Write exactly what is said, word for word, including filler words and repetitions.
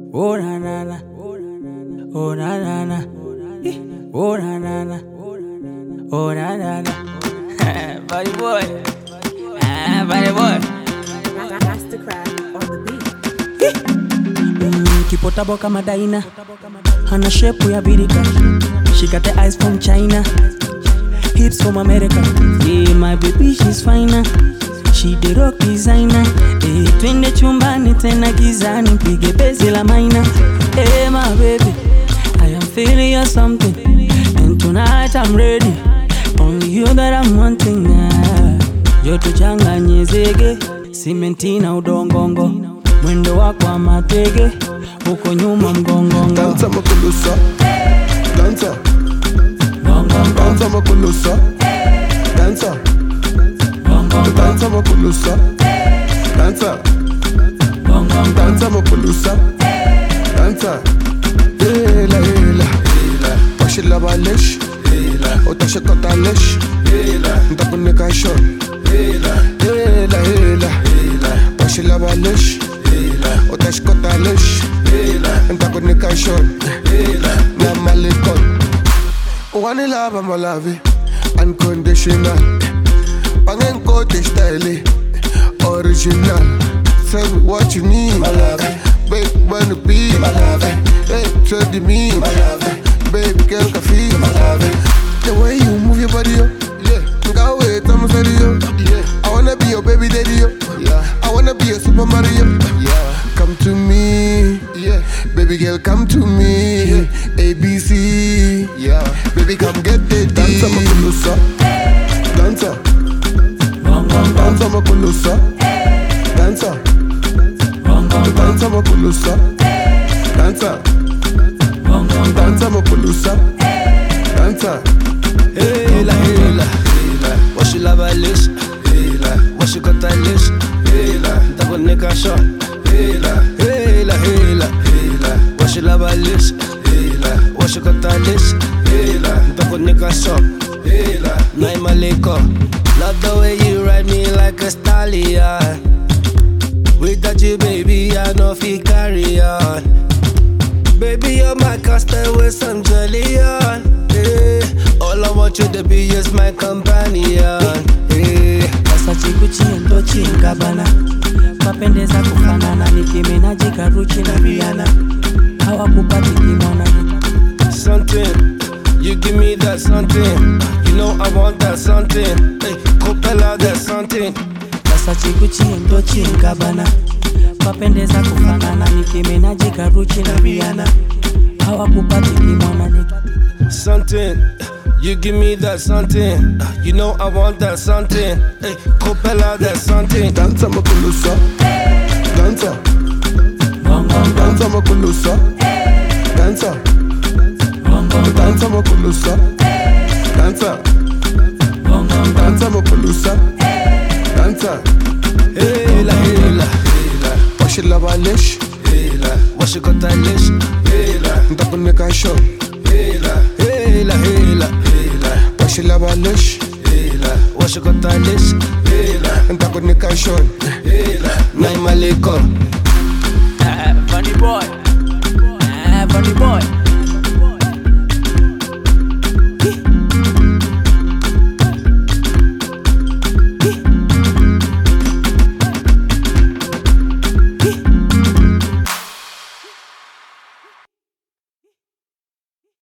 Oh na na na, oh na na na, oh na na na, oh na na na. Body boy, ah body boy. That's the crack on the beat. Mm, kipotabo kama Daina, hana shape ya birika. She got the eyes from China, hips from America. Yeah, my baby she's finer. She the rock designer. Eh, twende chumbani tena gizani, pige bezi la maina. Eh, my baby, I am feeling you something, and tonight I'm ready. Only you that I'm wanting. Ah, joto changanye zege, simenti na udongongo, mwendo wako wa matege, uko nyuma mgongongo. Danza makulusa, danza, danza makulusa, danza. Danza makulusa, danza, danza makulusa, danza. Hela hela, washi la balish, otashe kotalish, ndakune kashon. Hela hela, washi la balish, otashe kotalish, ndakune kashon. Na malikon, wani lava malavi, unconditional. Pangen kote style, original. Tell me what you need, my love. Baby, wanna be, my love. Hey, tell me, my love. Baby, girl, can feel, my love. The way you move your body, yo. Yeah. Go away, tell me, yo. Yeah. I wanna be your baby daddy, yo. Yeah. I wanna be a Super Mario. Yeah. Come to me, yeah. Baby girl, come to me. Yeah. A B C, yeah. Baby, come get the D. Danza makulusa, danza. Danza makulusa, danza. Danza makulusa, danza. Danza makulusa, danza. Hela hela, washi la balish, washi kotalish, ndakune kashon. Hela hela, washi la balish, washi kotalish, ndakune kashon. Naima leko. Love the way you ride me like a stallion. Without you, baby, I know if you carry on. Baby, you're my custard with some jelly on. Yeah. All I want you to be is my companion. Yeah. Sasa chikuchi ndo chingabana, mapendeza kufanana, Nicki Minaj Karuchi na Rihanna, hawakupati kimona. Something, you give me that something. You know I want that something. Hey, Copella, that something. Sasa chikuchi ndo chingabana, mapendeza kufanana, Nicki Minaj Karuchi na Rihanna, hawakupati kimona. Something, you give me that something. You know I want that something. Hey, Copella, that something. Danza makulusa, danza. Danza makulusa, danza. Danza makulusa, danza. Danza makulusa, danza. Hela hela, washi la balish, washi kotalish, ndakune kashon. Hela hela, washi la balish, washi kotalish, ndakune kashon. Naima leko.